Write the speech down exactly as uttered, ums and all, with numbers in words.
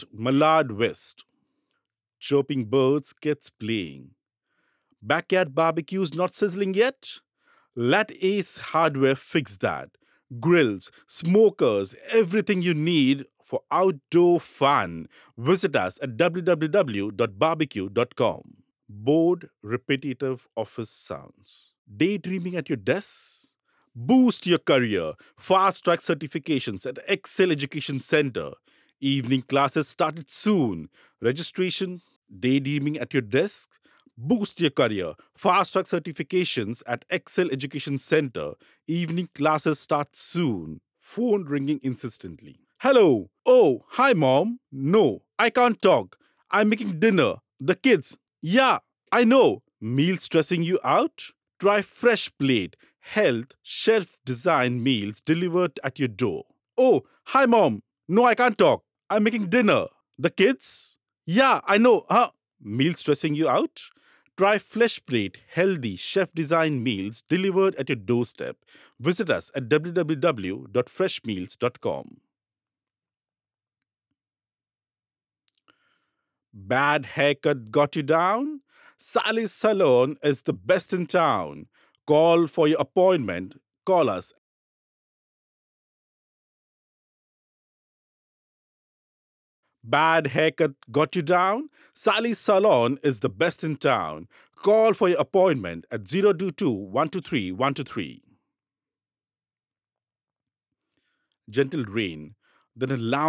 Mallard West. Chirping birds, kids playing. Backyard barbecues not sizzling yet? Let Ace Hardware fix that. Grills, smokers, everything you need for outdoor fun. Visit us at w w w dot barbecue dot com. Bored, repetitive office sounds. Daydreaming at your desk? Boost your career. Fast track certifications at Excel Education Center. Evening classes started soon. Registration, daydreaming at your desk? Boost your career. Fast track certifications at Excel Education Center. Evening classes start soon. Phone ringing insistently. Hello. Oh, hi, mom. No, I can't talk. I'm making dinner. The kids. Yeah, I know. Meal stressing you out? Try Fresh Plate. Health, chef design meals delivered at your door. Oh, hi, mom. No, I can't talk. I'm making dinner. The kids? Yeah, I know. Huh? Meal stressing you out? Try Flesh Plate, healthy, chef designed meals delivered at your doorstep. Visit us at w w w dot fresh meals dot com. Bad haircut got you down? Sally's Salon is the best in town. Call for your appointment. Call us. Bad haircut got you down? Sally's Salon is the best in town. Call for your appointment at zero two two, one two three, one two three. Gentle rain, then a loud